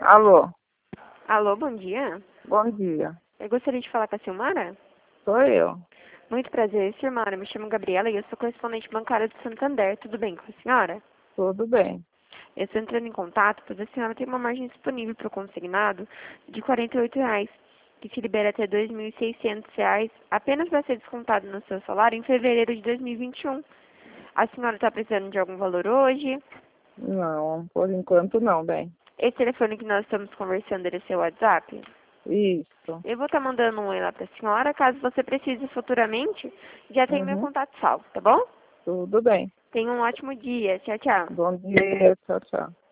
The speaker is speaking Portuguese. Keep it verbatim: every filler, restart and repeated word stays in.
Alô, Alô, bom dia. bom dia. Eu gostaria de falar com a Silmara. Sou eu. Muito prazer, Silmara. Me chamo Gabriela e eu sou correspondente bancária do Santander. Tudo bem com a senhora? Tudo bem. Eu estou entrando em contato pois a senhora tem uma margem disponível para o consignado de quarenta e oito reais, que se libera até dois mil e seiscentos reais, apenas para ser descontado no seu salário em fevereiro de dois mil e vinte e um. A senhora está precisando de algum valor hoje? Não, por enquanto não, bem. Esse telefone que nós estamos conversando, ele é seu WhatsApp? Isso. Eu vou estar mandando um oi lá para a senhora. Caso você precise futuramente, já tem meu Uhum. contato salvo, tá bom? Tudo bem. Tenha um ótimo dia. Tchau, tchau. Bom dia, tchau, tchau.